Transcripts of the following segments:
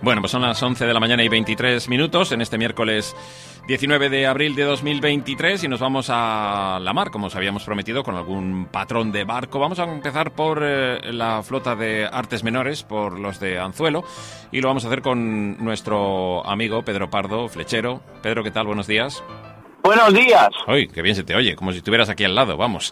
Bueno, pues son las 11 de la mañana y 23 minutos en este miércoles 19 de abril de 2023 y nos vamos a la mar, como os habíamos prometido, con algún patrón de barco. Vamos a empezar por la flota de artes menores, por los de Anzuelo, y lo vamos a hacer con nuestro amigo Pedro Pardo, flechero. Pedro, ¿qué tal? Buenos días. Buenos días. Uy, qué bien se te oye, como si estuvieras aquí al lado, vamos.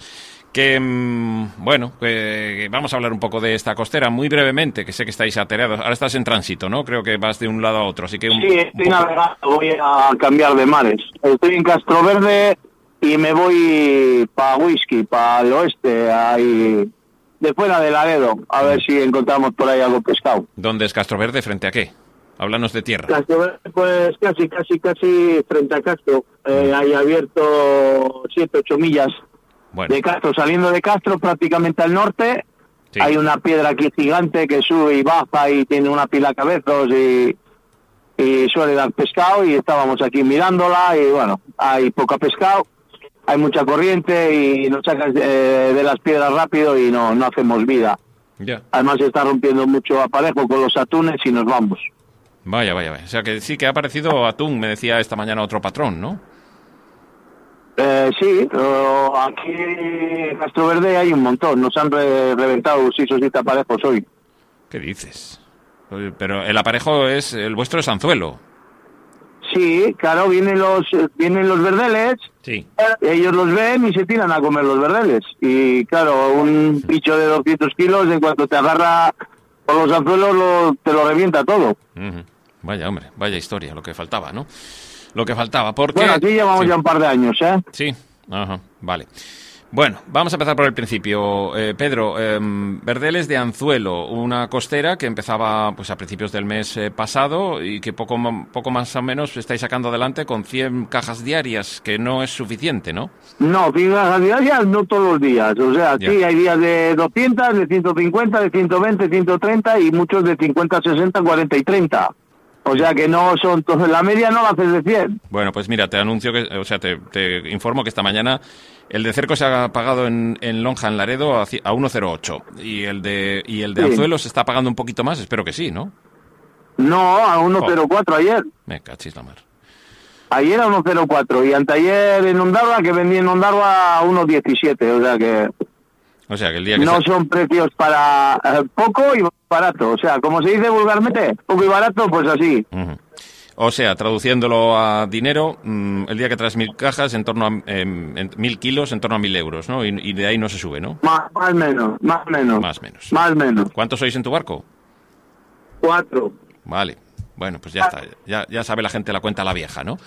Que vamos a hablar un poco de esta costera muy brevemente, que sé que estáis atareados. Ahora estás en tránsito, ¿no? Creo que vas de un lado a otro, así que... Sí, estoy navegando, voy a cambiar de mares. Estoy en Castroverde y me voy para Whisky, para el oeste, ahí de fuera de Laredo, a ver si encontramos por ahí algo pescado. ¿Dónde es Castroverde? ¿Frente a qué? Háblanos de tierra. Castroverde, pues casi frente a Castro. Hay abierto 7-8 millas. Bueno. De Castro, saliendo de Castro prácticamente al norte, sí. Hay una piedra aquí gigante que sube y baja y tiene una pila de cabezos y suele dar pescado, y estábamos aquí mirándola y bueno, hay poca pescado, hay mucha corriente y nos sacas de las piedras rápido y no hacemos vida. Yeah. Además se está rompiendo mucho aparejo con los atunes y nos vamos. Vaya. O sea que sí que ha aparecido atún, me decía esta mañana otro patrón, ¿no? Sí, pero aquí en Castroverde hay un montón. Nos han reventado 6 o 7 aparejos hoy. ¿Qué dices? Pero el aparejo el vuestro es Anzuelo. Sí, claro, vienen los verdeles. Sí. Ellos los ven y se tiran a comer los verdeles. Y claro, un bicho de 200 kilos, en cuanto te agarra por los anzuelos, te lo revienta todo. Uh-huh. Vaya, hombre, vaya historia, lo que faltaba, ¿no? Lo que faltaba. ¿Por qué? Bueno, aquí llevamos ya un par de años, ¿eh? Sí, ajá, vale. Bueno, vamos a empezar por el principio. Pedro, verdeles de Anzuelo, una costera que empezaba pues a principios del mes pasado y que poco más o menos estáis sacando adelante con 100 cajas diarias, que no es suficiente, ¿no? No, 100 cajas diarias no todos los días. O sea, ya. Sí, hay días de 200, de 150, de 120, 130 y muchos de 50, 60, 40 y 30. O sea que no son... La media no la haces de 100. Bueno, pues mira, te anuncio que... O sea, te informo que esta mañana el de cerco se ha pagado en Lonja, en Laredo, a 1,08. Y el de sí. Anzuelo se está pagando un poquito más, espero que sí, ¿no? No, a 1,04 ayer. Me cachis la mar. Ayer a 1,04 y anteayer en Ondarroa, que vendí en Ondarroa a 1,17. O sea que el día que no son precios para poco y barato. O sea, como se dice vulgarmente, poco y barato, pues así. Uh-huh. O sea, traduciéndolo a dinero, el día que traes 1.000 cajas, en torno a 1.000 kilos, en torno a 1.000 euros, ¿no? Y de ahí no se sube, ¿no? Más menos. ¿Cuántos sois en tu barco? 4. Vale. Bueno, pues ya está. Ya sabe la gente la cuenta la vieja, ¿no?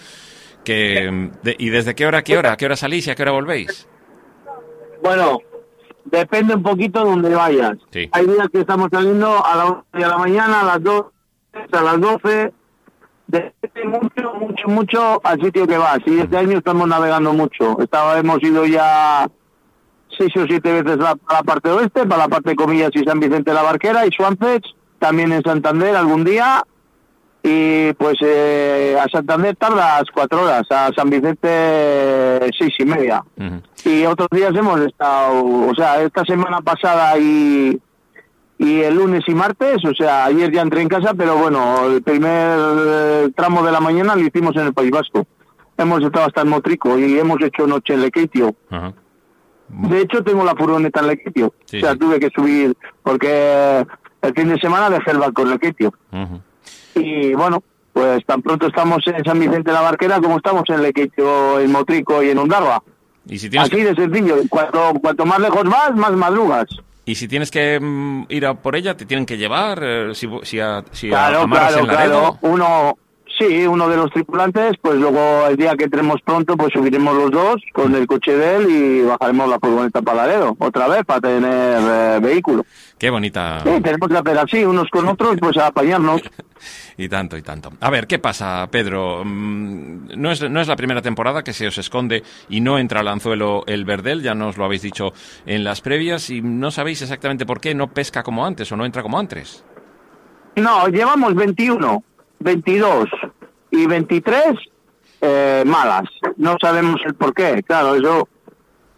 ¿Y desde qué hora a qué hora? ¿A qué hora salís y a qué hora volvéis? Bueno... Depende un poquito de donde vayas. Sí. Hay días que estamos saliendo a las 11 de la mañana, a las 2, a las 12. Depende mucho al sitio que vas. Y este año estamos navegando mucho. Hemos ido ya 6 o 7 veces para la parte oeste, para la parte de Comillas y San Vicente de la Barquera y Suances, también en Santander algún día. Y pues a Santander tardas 4 horas, a San Vicente 6:30. Uh-huh. Y otros días hemos estado, o sea, esta semana pasada y el lunes y martes, o sea, ayer ya entré en casa, pero bueno, el primer tramo de la mañana lo hicimos en el País Vasco. Hemos estado hasta en Motrico y hemos hecho noche en Lequeitio. Uh-huh. De hecho, tengo la furgoneta en Lequeitio. Sí, o sea, tuve que subir, porque el fin de semana dejé el barco en Lequeitio. Uh-huh. Y bueno, pues tan pronto estamos en San Vicente de la Barquera como estamos en Lequeitio, en Motrico y en Ondarroa. ¿Y si tienes así de sencillo, cuanto más lejos vas, más madrugas. ¿Y si tienes que ir a por ella, te tienen que llevar? Claro, en Laredo. Uno de los tripulantes, pues luego el día que entremos pronto, pues subiremos los dos con el coche de él y bajaremos la furgoneta para Laredo, otra vez, para tener vehículo. Qué bonita. Sí, tenemos que hacer así, unos con otros, pues a apañarnos. Y tanto. A ver, ¿qué pasa, Pedro? No es la primera temporada que se os esconde y no entra al anzuelo el verdel, ya nos lo habéis dicho en las previas, y no sabéis exactamente por qué no pesca como antes o no entra como antes. No, llevamos 21, 22 y 23 malas. No sabemos el por qué, claro, eso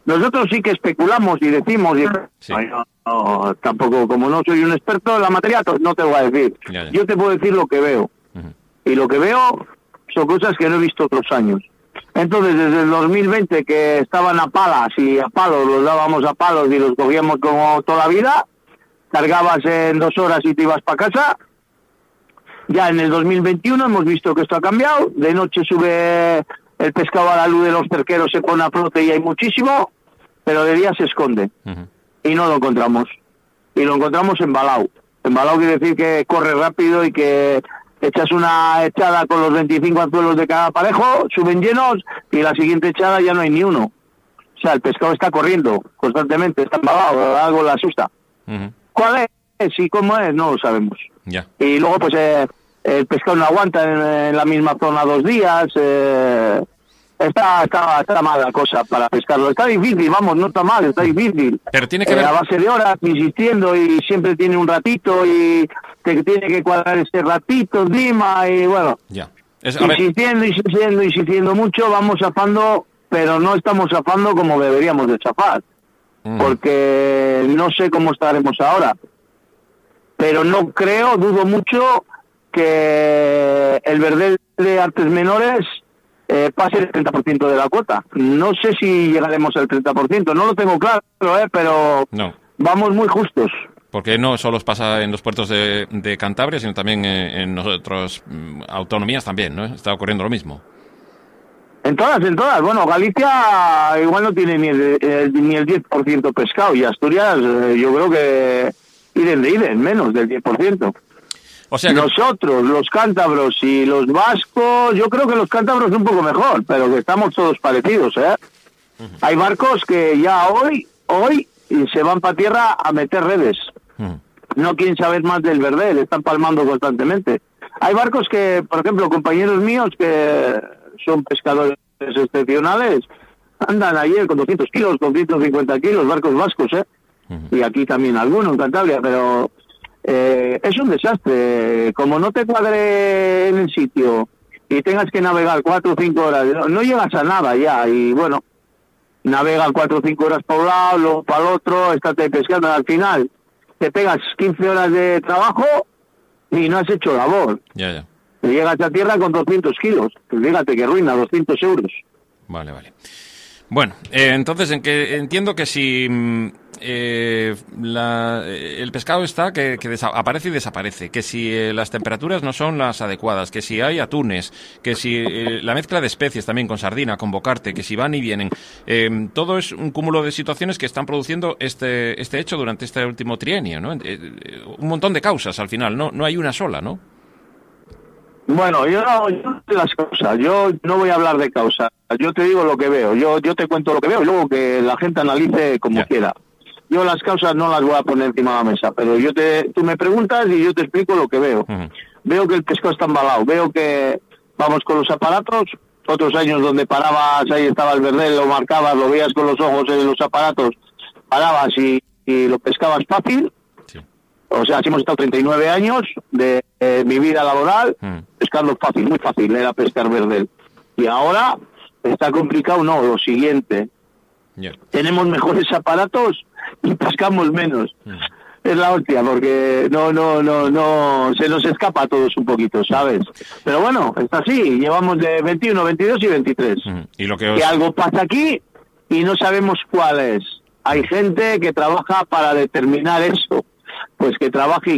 Nosotros sí que especulamos y decimos, Sí. no, tampoco, como no soy un experto en la materia, no te voy a decir. Ya. Yo te puedo decir lo que veo. Ujú. Y lo que veo son cosas que no he visto otros años. Entonces, desde el 2020, que estaban a palas y a palos, los dábamos a palos y los cogíamos como toda la vida, cargabas en 2 horas y te ibas para casa. Ya en el 2021 hemos visto que esto ha cambiado. De noche sube el pescado a la luz de los cerqueros, se pone a flote y hay muchísimo, pero de día se esconde. Ujú. Y no lo encontramos. Y lo encontramos embalado. Embalado quiere decir que corre rápido y que echas una echada con los 25 anzuelos de cada parejo, suben llenos y la siguiente echada ya no hay ni uno. O sea, el pescado está corriendo constantemente, está embalado, algo le asusta. Ujú. ¿Cuál es y cómo es? No lo sabemos. Ya. Y luego pues el pescado no aguanta en la misma zona 2 días. Está mal la cosa para pescarlo. Está difícil, vamos, no está mal, está difícil. Pero tiene que ver... A base de horas, insistiendo, y siempre tiene un ratito, y te tiene que cuadrar ese ratito encima, y bueno, Ya. A ver, insistiendo mucho, vamos zafando, pero no estamos zafando como deberíamos de zafar, porque no sé cómo estaremos ahora. Pero no creo, dudo mucho, que el verdel de artes menores pase el 30% de la cuota. No sé si llegaremos al 30%, no lo tengo claro, pero no. vamos muy justos. Porque no solo pasa en los puertos de Cantabria, sino también en otras autonomías también, ¿no? Está ocurriendo lo mismo. En todas. Bueno, Galicia igual no tiene ni el 10% pescado, y Asturias yo creo que idem, menos del 10%. O sea que... Nosotros, los cántabros y los vascos, yo creo que los cántabros un poco mejor, pero que estamos todos parecidos, ¿eh? Uh-huh. Hay barcos que ya hoy se van para tierra a meter redes. Uh-huh. No quieren saber más del verdel, están palmando constantemente. Hay barcos que, por ejemplo, compañeros míos que son pescadores excepcionales, andan ayer con 200 kilos, con 150 kilos, barcos vascos, ¿eh? Uh-huh. Y aquí también algunos en Cantabria, pero... es un desastre. Como no te cuadre en el sitio y tengas que navegar 4 o 5 horas, no llegas a nada ya. Y bueno, navega 4 o 5 horas para un lado, luego para el otro, estate pescando. Al final te pegas 15 horas de trabajo y no has hecho labor. Ya. Y llegas a tierra con 200 kilos. Pues fíjate que ruina, 200 euros. Vale. Bueno, entonces entiendo que si... el pescado está que aparece y desaparece, que si las temperaturas no son las adecuadas, que si hay atunes, que si la mezcla de especies también con sardina, con bocarte, que si van y vienen, todo es un cúmulo de situaciones que están produciendo este hecho durante este último trienio, ¿no? Un montón de causas al final, no hay una sola, ¿no? Bueno, yo no de las causas, yo no voy a hablar de causas, yo te digo lo que veo, yo te cuento lo que veo y luego que la gente analice como quiera. Yo las causas no las voy a poner encima de la mesa, pero tú me preguntas y yo te explico lo que veo. Uh-huh. Veo que el pescado está embalado, veo que vamos con los aparatos, otros años donde parabas, ahí estaba el verdel, lo marcabas, lo veías con los ojos en los aparatos, parabas y lo pescabas fácil. Sí. O sea, si hemos estado 39 años de mi vida laboral, pescarlo fácil, muy fácil era pescar verdel. Y ahora está complicado, no, lo siguiente. Yeah. Tenemos mejores aparatos y pescamos menos. Es la hostia, porque no se nos escapa a todos un poquito, ¿sabes? Pero bueno, está así, llevamos de 21, 22 y 23. ¿Y lo que algo pasa aquí y no sabemos cuál es. Hay gente que trabaja para determinar eso, pues que trabaje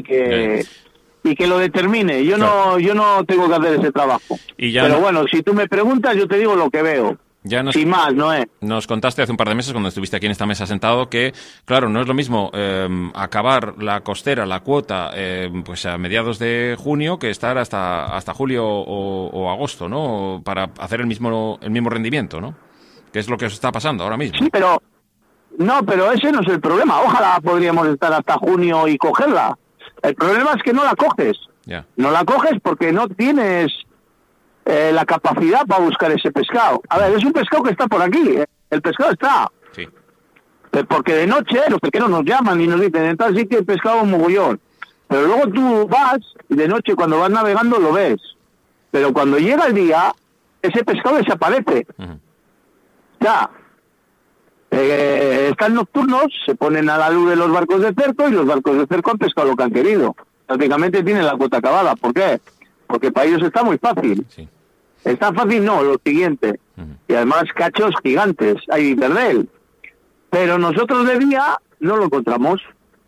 y que lo determine. Yo no tengo que hacer ese trabajo. Pero bueno, si tú me preguntas, yo te digo lo que veo. Sin más, ¿no es? Nos contaste hace un par de meses, cuando estuviste aquí en esta mesa sentado, que, claro, no es lo mismo acabar la costera, la cuota, pues a mediados de junio, que estar hasta julio o agosto, ¿no? Para hacer el mismo rendimiento, ¿no? Que es lo que os está pasando ahora mismo. Sí, pero ese no es el problema. Ojalá podríamos estar hasta junio y cogerla. El problema es que no la coges. Yeah. No la coges porque no tienes... la capacidad para buscar ese pescado. A ver, es un pescado que está por aquí, el pescado está. Sí. Porque de noche los pesqueros nos llaman y nos dicen, entonces sí que el pescado es un mogollón. Pero luego tú vas y de noche cuando vas navegando lo ves. Pero cuando llega el día, ese pescado desaparece. Uh-huh. Ya. están nocturnos, se ponen a la luz de los barcos de cerco y los barcos de cerco han pescado lo que han querido. Prácticamente tienen la cuota acabada. ¿Por qué? Porque para ellos está muy fácil. Sí. Está fácil, no, lo siguiente. Y además cachos gigantes, hay verdel. Pero nosotros de día no lo encontramos.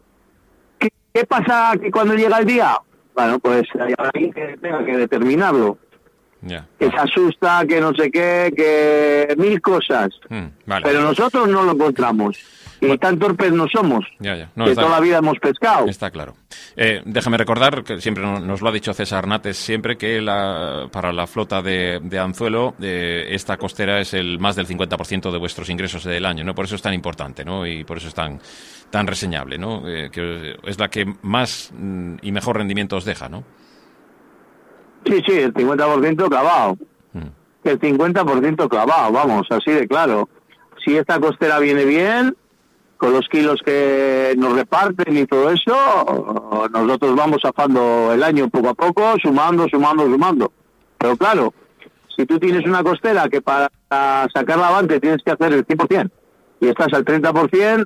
¿Qué pasa que cuando llega el día? Bueno, pues hay alguien que tenga que determinarlo. Ya. Que se asusta, que no sé qué, que mil cosas. Vale. Pero nosotros no lo encontramos. Y tan torpes no somos, No, que toda la vida hemos pescado. Está claro. Déjame recordar, que siempre nos lo ha dicho César Nates, siempre que para la flota de anzuelo, esta costera es el más del 50% de vuestros ingresos del año, ¿no? Por eso es tan importante, ¿no? Y por eso es tan reseñable, ¿no? Que es la que más y mejor rendimiento os deja, ¿no? Sí, el 50% clavado. El 50% clavado, vamos, así de claro. Si esta costera viene bien, con los kilos que nos reparten y todo eso, nosotros vamos zafando el año poco a poco, sumando. Pero claro, si tú tienes una costera que para sacarla avante tienes que hacer el 100% y estás al 30%,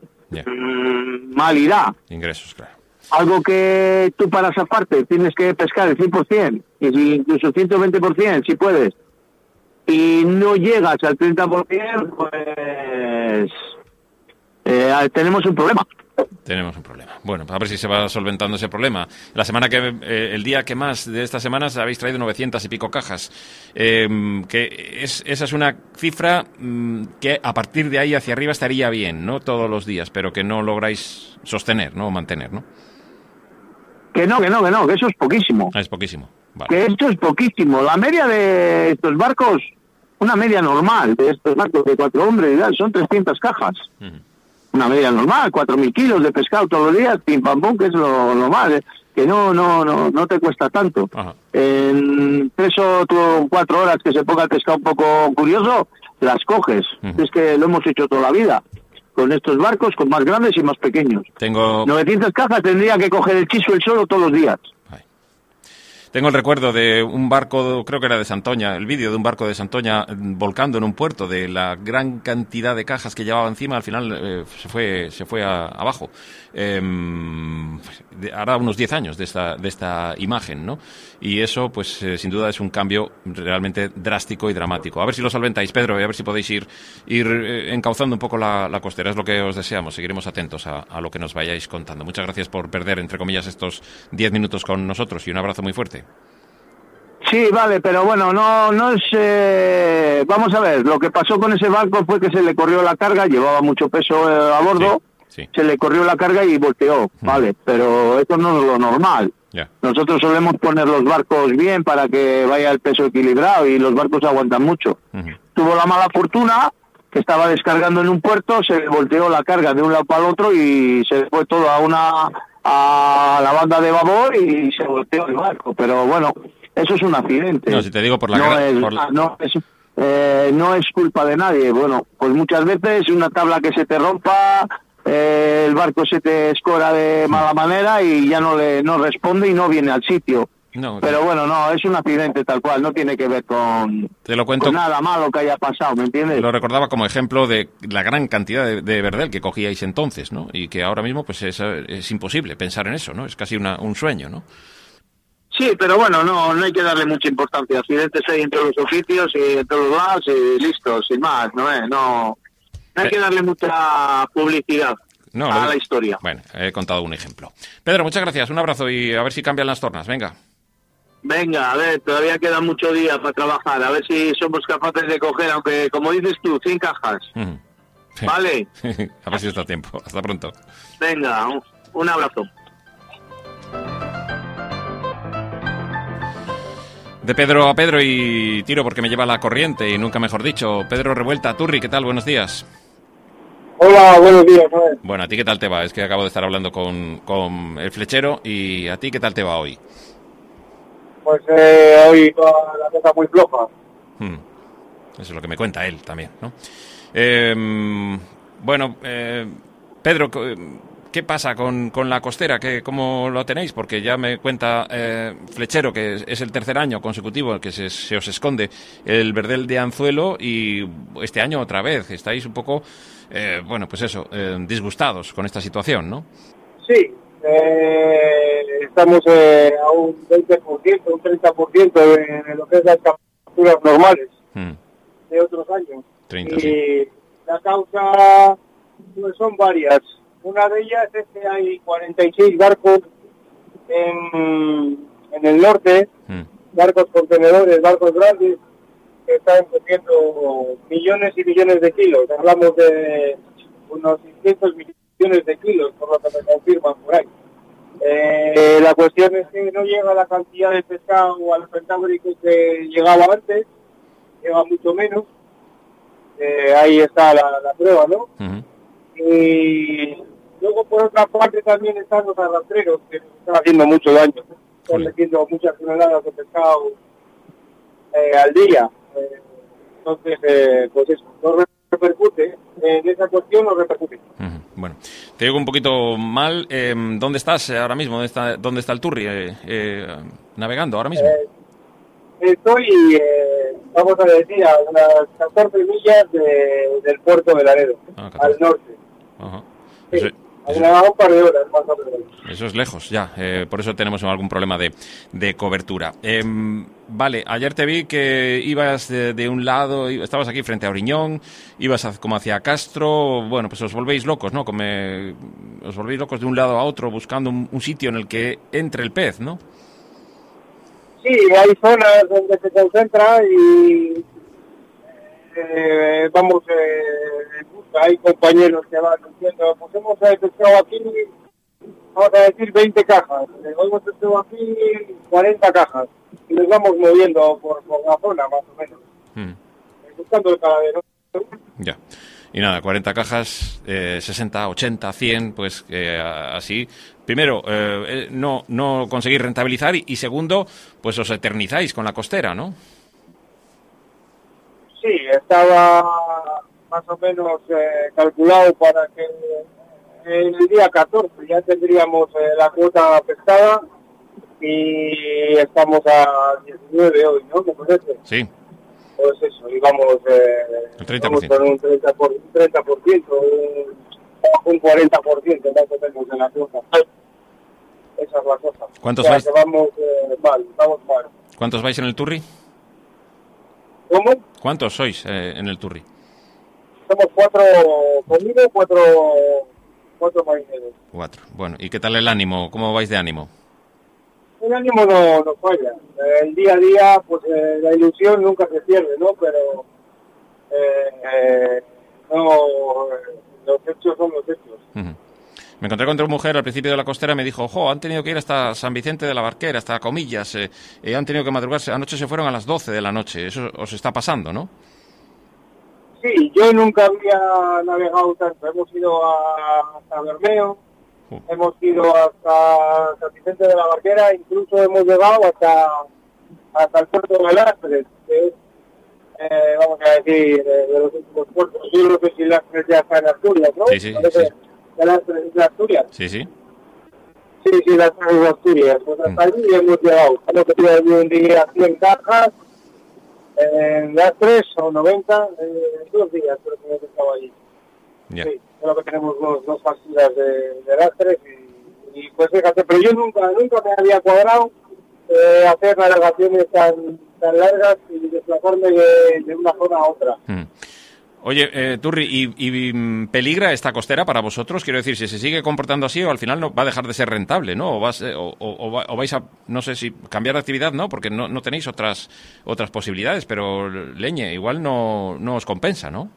mal irá. Ingresos, claro. Algo que tú para zafarte tienes que pescar el 100%, y si incluso 120% si puedes, y no llegas al 30%, pues tenemos un problema. Tenemos un problema. Bueno, a ver si se va solventando ese problema. El día que más de estas semanas habéis traído 900 y pico cajas. Esa es una cifra que a partir de ahí hacia arriba estaría bien, ¿no? Todos los días, pero que no lográis sostener, ¿no? O mantener, ¿no? Que eso es poquísimo. Es poquísimo. Vale. Que esto es poquísimo. La media de estos barcos, una media normal de estos barcos de 4 hombres, son 300 cajas. Una media normal, 4.000 kilos de pescado todos los días, pim pam pum, que es lo normal, que no te cuesta tanto. Ajá. En 3 o 4 horas que se ponga el pescado un poco curioso, las coges. Es que lo hemos hecho toda la vida, con estos barcos, con más grandes y más pequeños. 900 cajas tendría que coger el chiso el solo todos los días. Tengo el recuerdo de un barco, creo que era de Santoña, el vídeo de un barco de Santoña volcando en un puerto, de la gran cantidad de cajas que llevaba encima, al final se fue abajo. Hará unos 10 años de esta imagen, ¿no? Y eso, pues, sin duda es un cambio realmente drástico y dramático. A ver si lo solventáis, Pedro, y a ver si podéis ir encauzando un poco la costera. Es lo que os deseamos. Seguiremos atentos a lo que nos vayáis contando. Muchas gracias por perder, entre comillas, estos 10 minutos con nosotros y un abrazo muy fuerte. Sí, vale, pero bueno, no es... vamos a ver, lo que pasó con ese barco fue que se le corrió la carga, llevaba mucho peso a bordo, sí. Se le corrió la carga y volteó, vale, pero eso no es lo normal. Nosotros solemos poner los barcos bien para que vaya el peso equilibrado y los barcos aguantan mucho. Tuvo la mala fortuna que estaba descargando en un puerto, se le volteó la carga de un lado para el otro y se fue todo a la banda de babor y se volteó el barco, pero bueno... Eso es un accidente. No, si te digo no es culpa de nadie. Bueno, pues muchas veces una tabla que se te rompa, el barco se te escora de mala manera y ya no responde y no viene al sitio. Pero bueno, no, es un accidente tal cual, no tiene que ver con nada malo que haya pasado, ¿me entiendes? Lo recordaba como ejemplo de la gran cantidad de verdel que cogíais entonces, ¿no? Y que ahora mismo pues es imposible pensar en eso, ¿no? Es casi un sueño, ¿no? Sí, pero bueno, no hay que darle mucha importancia. Accidentes hay en todos los oficios y en todos lados y listo, sin más, no hay que darle mucha publicidad a la historia. Bueno, he contado un ejemplo. Pedro, muchas gracias, un abrazo y a ver si cambian las tornas, venga. Venga, a ver, todavía queda mucho día para trabajar, a ver si somos capaces de coger, aunque como dices tú, 100 cajas. Sí. ¿Vale? A ver si está tiempo, hasta pronto. Venga, un abrazo. De Pedro a Pedro y tiro porque me lleva la corriente y nunca mejor dicho. Pedro Revuelta, Turri, ¿qué tal? Buenos días. Hola, buenos días. Bueno, ¿a ti qué tal te va? Es que acabo de estar hablando con el flechero y ¿a ti qué tal te va hoy? Pues hoy toda la cosa muy floja. Eso es lo que me cuenta él también, ¿no? Bueno, Pedro, ¿Qué pasa con la costera? ¿Cómo lo tenéis? Porque ya me cuenta Flechero que es el tercer año consecutivo en que se os esconde el verdel de anzuelo y este año otra vez. Estáis un poco, disgustados con esta situación, ¿no? Sí, estamos a un 20%, un 30% de lo que es las capturas normales de otros años. 30, y sí. la causa pues, son varias. Una de ellas es que hay 46 barcos en el norte, barcos contenedores, barcos grandes, que están cogiendo millones y millones de kilos. Hablamos de unos 600 millones de kilos, por lo que me confirman por ahí. La cuestión es que no llega la cantidad de pescado a los Cantábricos que llegaba antes, llega mucho menos. Ahí está la prueba, ¿no? Y luego, por otra parte, también están los arrastreros, que nos están haciendo mucho daño. Están metiendo muchas toneladas de pescado al día. Entonces, pues eso, no repercute. En esa cuestión no repercute. Bueno, te digo un poquito mal. ¿Dónde estás ahora mismo? ¿Dónde está el Turri? ¿Navegando ahora mismo? Estoy, vamos a decir, a unas 14 millas del puerto de Laredo, al norte. Ajá. Sí, a un par de horas, más o menos. Eso es lejos, ya. Por eso tenemos algún problema de cobertura. Vale, ayer te vi que ibas de un lado, estabas aquí frente a Oriñón, ibas como hacia Castro. Bueno, pues os volvéis locos, ¿no? Os volvéis locos de un lado a otro buscando un sitio en el que entre el pez, ¿no? Sí, hay zonas donde se concentra y hay compañeros que van diciendo, pues hemos pescado aquí, vamos a decir 20 cajas, hemos pescado aquí 40 cajas y nos vamos moviendo por la zona más o menos, buscando el caladero. Ya. Y nada, 40 cajas, 60, 80, 100, pues así. Primero, no conseguir rentabilizar y segundo, pues os eternizáis con la costera, ¿no? Sí, estaba más o menos calculado para que el día 14 ya tendríamos la cuota pescada y estamos a 19 hoy, ¿no? ¿Me parece? Sí. Pues eso, íbamos el 30%. Vamos con un 30%, un 40% más o menos de la cuota. Esa es la cosa. ¿Cuántos vais? Que vamos mal. ¿Cuántos vais en el Turri? ¿Cómo? ¿Cuántos sois en el Turri? Somos 4 conmigo, 4 marineros. 4. Bueno, ¿y qué tal el ánimo? ¿Cómo vais de ánimo? El ánimo no falla. El día a día, pues la ilusión nunca se pierde, ¿no? Pero los hechos son los hechos. Me encontré con tu mujer al principio de la costera y me dijo, han tenido que ir hasta San Vicente de la Barquera, hasta Comillas, han tenido que madrugarse. Anoche se fueron a las 12 de la noche. Eso os está pasando, ¿no? Sí, yo nunca había navegado tanto. Hemos ido hasta Bermeo, hemos ido hasta San Vicente de la Barquera, incluso hemos llegado hasta el puerto de Lastres, que es, vamos a decir, de los últimos puertos. Yo no sé si Lastres ya está en Asturias, ¿no? Sí. ¿Lastres es de Asturias? Sí. Sí, Lastres es de Asturias. Pues hasta allí hemos llegado. Hemos tenido un día 100 cajas, Lastres o 90, 2 días creo que hemos estado allí. Yeah. Sí, creo que tenemos dos facturas de Lastres y pues fíjate, pero yo nunca me había cuadrado hacer navegaciones tan largas y desplazarme de una zona a otra. Oye, Turri, ¿y peligra esta costera para vosotros? Quiero decir, si se sigue comportando así, o al final no va a dejar de ser rentable, ¿no? O vais a, no sé si cambiar de actividad, ¿no? Porque no tenéis otras posibilidades, pero leñe, igual no os compensa, ¿no?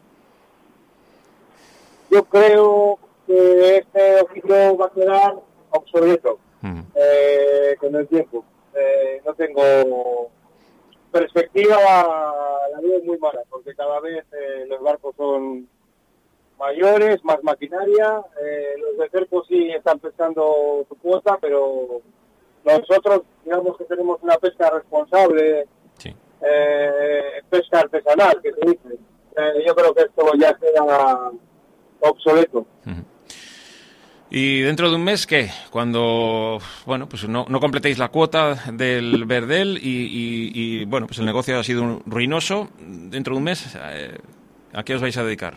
Yo creo que este oficio va a quedar obsoleto con el tiempo. No tengo perspectiva, la veo muy mala, porque cada vez los barcos son mayores, más maquinaria, los de cerco sí están pescando su cuota, pero nosotros digamos que tenemos una pesca responsable, sí. Pesca artesanal, que se dice. Yo creo que esto ya queda obsoleto. ¿Y dentro de un mes qué? Cuando, bueno, pues no completéis la cuota del Verdel y bueno, pues el negocio ha sido ruinoso, dentro de un mes, ¿a qué os vais a dedicar?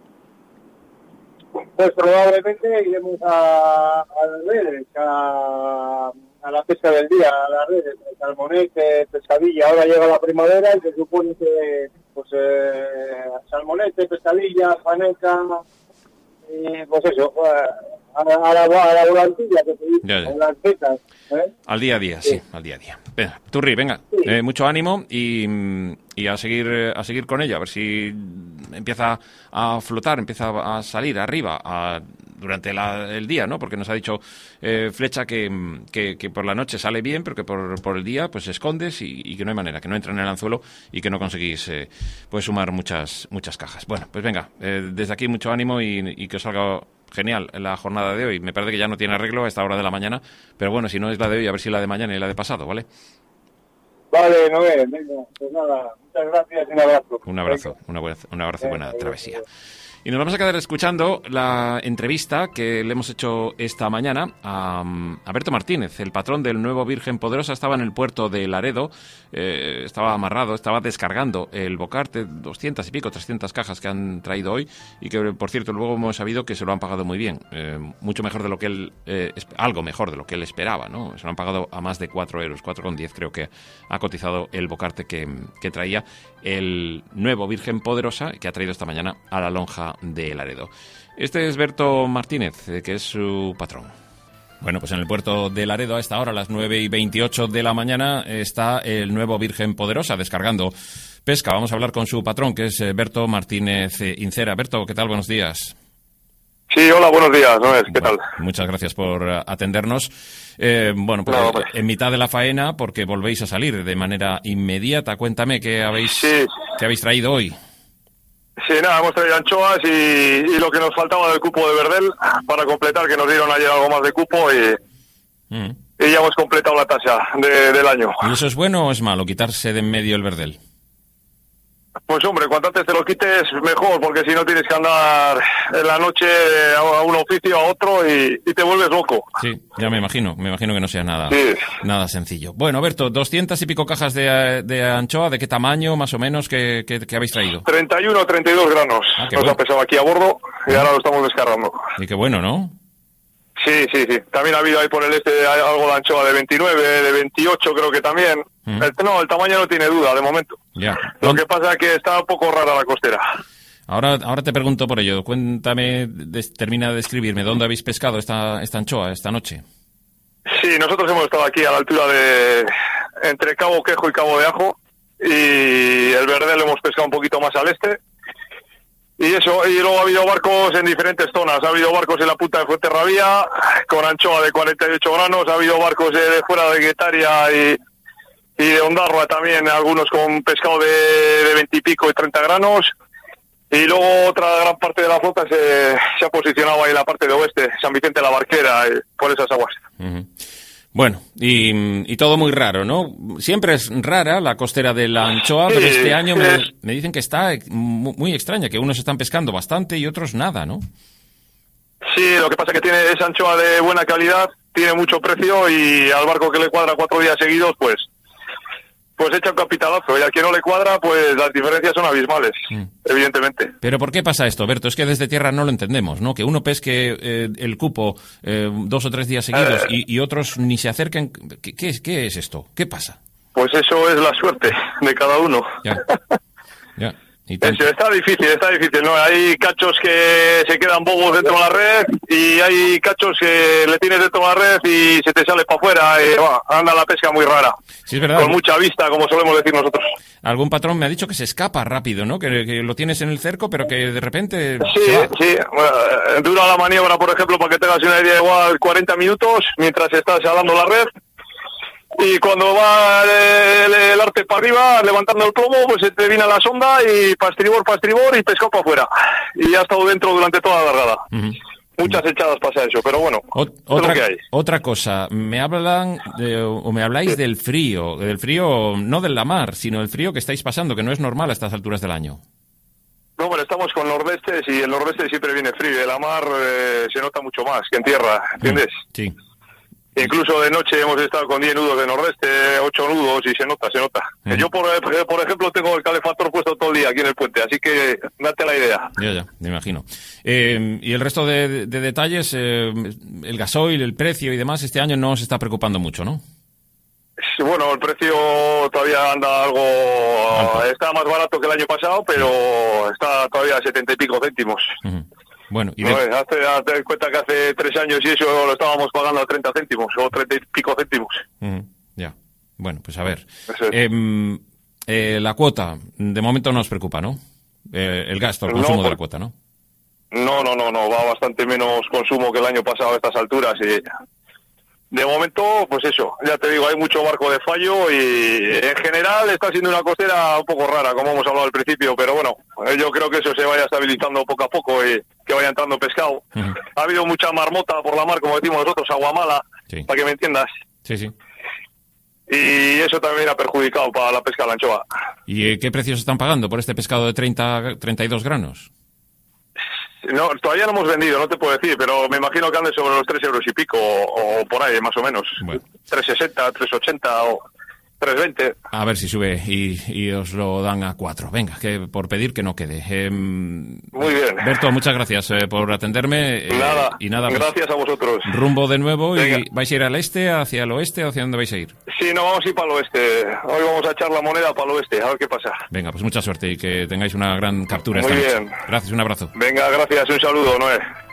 Pues probablemente iremos a las redes, a la pesca del día, a las redes, salmonete, pescadilla. Ahora llega la primavera y se supone que pues salmonete, pescadilla, faneca, y pues eso, a la volantilla que se dice, a las pesas. Al día a día, sí, al día a día. Venga, Turri, venga, sí. Mucho ánimo y a seguir con ello, a ver si empieza a flotar, empieza a salir arriba durante el día, ¿no? Porque nos ha dicho Flecha que por la noche sale bien, pero que por el día pues escondes y que no hay manera, que no entra en el anzuelo y que no conseguís pues sumar muchas cajas. Bueno, pues venga, desde aquí mucho ánimo y que os salga genial la jornada de hoy. Me parece que ya no tiene arreglo a esta hora de la mañana, pero bueno, si no es la de hoy, a ver si la de mañana y la de pasado, ¿vale? Vale, Noé, venga, pues nada, muchas gracias y un abrazo. Un abrazo, buena travesía. Y nos vamos a quedar escuchando la entrevista que le hemos hecho esta mañana a Berto Martínez, el patrón del nuevo Virgen Poderosa. Estaba en el puerto de Laredo, estaba amarrado, estaba descargando el bocarte, 200 y pico, 300 cajas que han traído hoy y que, por cierto, luego hemos sabido que se lo han pagado muy bien, mucho mejor de lo que él, algo mejor de lo que él esperaba, ¿no? Se lo han pagado a más de 4 euros, 4,10 creo que ha cotizado el bocarte que traía el nuevo Virgen Poderosa que ha traído esta mañana a la lonja de Laredo. Este es Berto Martínez, que es su patrón. Bueno, pues en el puerto de Laredo a esta hora, a las 9:28 de la mañana, está el nuevo Virgen Poderosa descargando pesca. Vamos a hablar con su patrón, que es Berto Martínez Incera. Berto, ¿qué tal? Buenos días. Sí, hola, buenos días, Noé, ¿qué tal? Muchas gracias por atendernos. Bueno, pues en mitad de la faena, porque volvéis a salir de manera inmediata. Cuéntame qué habéis traído hoy. Sí, nada, hemos traído anchoas y lo que nos faltaba del cupo de Verdel para completar, que nos dieron ayer algo más de cupo y ya hemos completado la tasa del año. ¿Y eso es bueno o es malo, quitarse de en medio el Verdel? Pues hombre, cuanto antes te lo quites, mejor, porque si no tienes que andar en la noche a un oficio, a otro y te vuelves loco. Sí, ya me imagino que no sea nada sencillo. Bueno, Berto, 200 y pico cajas de anchoa, ¿de qué tamaño más o menos que habéis traído? 31 o 32 granos. Nos ha pesado aquí a bordo y ahora lo estamos descargando. Y qué bueno, ¿no? Sí. También ha habido ahí por el algo de anchoa de 29, de 28 creo que también. El tamaño no tiene duda de momento. Ya. Lo que pasa es que está un poco rara la costera. Ahora te pregunto por ello. Cuéntame, termina de describirme dónde habéis pescado esta anchoa esta noche. Sí, nosotros hemos estado aquí a la altura entre Cabo Quejo y Cabo de Ajo, y el Verdel lo hemos pescado un poquito más al este. Y luego ha habido barcos en diferentes zonas. Ha habido barcos en la punta de Fuenterrabía con anchoa de 48 granos, ha habido barcos de fuera de Guetaria y de Ondarroa también, algunos con pescado de 20 y pico y 30 granos. Y luego otra gran parte de la flota se ha posicionado ahí en la parte de oeste, San Vicente de la Barquera, por esas aguas. Bueno, y todo muy raro, ¿no? Siempre es rara la costera de la anchoa, pero este año me dicen que está muy extraña, que unos están pescando bastante y otros nada, ¿no? Sí, lo que pasa es que tiene esa anchoa de buena calidad, tiene mucho precio y al barco que le cuadra 4 días seguidos, pues echa un capitalazo, y al que no le cuadra, pues las diferencias son abismales, evidentemente. ¿Pero por qué pasa esto, Berto? Es que desde tierra no lo entendemos, ¿no? Que uno pesque el cupo 2 o 3 días seguidos y otros ni se acerquen. ¿Qué es esto? ¿Qué pasa? Pues eso es la suerte de cada uno. Ya. Está difícil, ¿no? Hay cachos que se quedan bobos dentro de la red y hay cachos que le tienes dentro de la red y se te sale para afuera y anda la pesca muy rara. Sí, es verdad. Con mucha vista, como solemos decir nosotros. Algún patrón me ha dicho que se escapa rápido, ¿no? Que lo tienes en el cerco, pero que de repente... Sí. Bueno, dura la maniobra, por ejemplo, para que tengas una idea, igual 40 minutos mientras estás jalando la red. Y cuando va el arte para arriba, levantando el plomo, pues se te viene a la sonda y para estribor y pescado para afuera. Y ha estado dentro durante toda la largada. Muchas echadas pasa eso, pero bueno, es lo que hay. Otra cosa, me habláis del frío no de la mar, sino del frío que estáis pasando, que no es normal a estas alturas del año. No, bueno, estamos con nordestes y el nordeste siempre viene frío. En la mar se nota mucho más que en tierra, ¿entiendes? Sí. Incluso de noche hemos estado con 10 nudos de nordeste, 8 nudos y se nota. Yo, por ejemplo, tengo el calefactor puesto todo el día aquí en el puente, así que date la idea. Ya, me imagino. Y el resto de detalles, el gasoil, el precio y demás, este año no se está preocupando mucho, ¿no? Bueno, el precio todavía anda algo... Está más barato que el año pasado, pero está todavía a 70 y pico céntimos. Bueno, hazte cuenta que hace 3 años y eso lo estábamos pagando a 30 céntimos o 30 y pico céntimos. Ya. Bueno, pues a ver. La cuota, de momento no os preocupa, ¿no? El gasto, el consumo de la cuota, ¿no? No. Va bastante menos consumo que el año pasado a estas alturas y... De momento, pues eso, ya te digo, hay mucho barco de fallo y en general está siendo una costera un poco rara, como hemos hablado al principio, pero bueno, yo creo que eso se vaya estabilizando poco a poco y que vaya entrando pescado. Ha habido mucha marmota por la mar, como decimos nosotros, agua mala, para que me entiendas. Sí. Y eso también ha perjudicado para la pesca de la anchoa. ¿Y qué precios están pagando por este pescado de 32 granos? No, todavía no hemos vendido, no te puedo decir, pero me imagino que ande sobre los 3 euros y pico, o por ahí, más o menos. Bueno. 3,60, 3,80 o 3,20. A ver si sube y os lo dan a 4. Venga, que por pedir que no quede. Muy bien. Berto, muchas gracias por atenderme. Nada, pues, gracias a vosotros. Rumbo de nuevo. Venga. ¿Y vais a ir al este, hacia el oeste, o hacia dónde vais a ir? Sí, no, vamos a ir para el oeste. Hoy vamos a echar la moneda para el oeste, a ver qué pasa. Venga, pues mucha suerte y que tengáis una gran captura Muy esta bien. noche. Gracias, un abrazo. Venga, gracias, un saludo, Noé.